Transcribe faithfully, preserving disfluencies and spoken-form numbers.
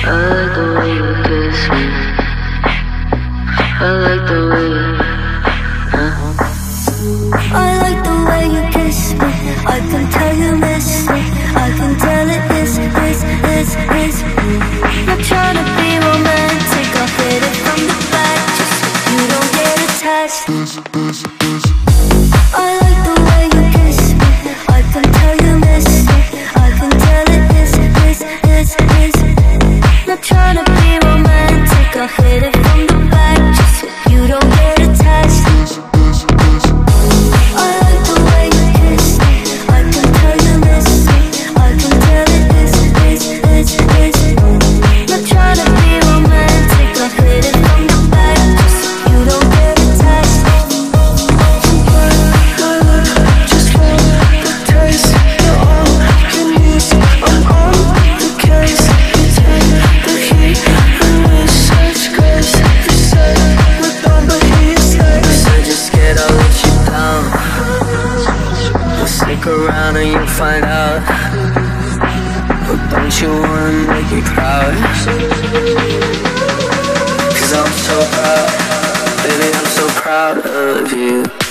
I like the way you kiss me. I like the way you, huh? I like the way you kiss me. I can tell you miss me. I can tell it is, is, is, is. Not trying to be romantic, I'll hit it from the back just so you don't get attached. I like the way you kiss me. I can tell you miss me. I can tell it is, is, is, is. Not trying to be romantic, I'll hit it from the back just so you don't get attached. I like the way you kiss me. I can tell you miss me. I can tell it is, is, is, is. Not trying to be romantic, I'll hit it from the back just so you don't get attached. Just for the taste, you're all you can use. I'm on the case. You take the heat and with such grace. You said we're done, but he's like, So just scared I'll let you down. We'll stick around and you'll find out. But don't you wanna make me proud? Cause I'm so proud, baby, I'm so proud of you.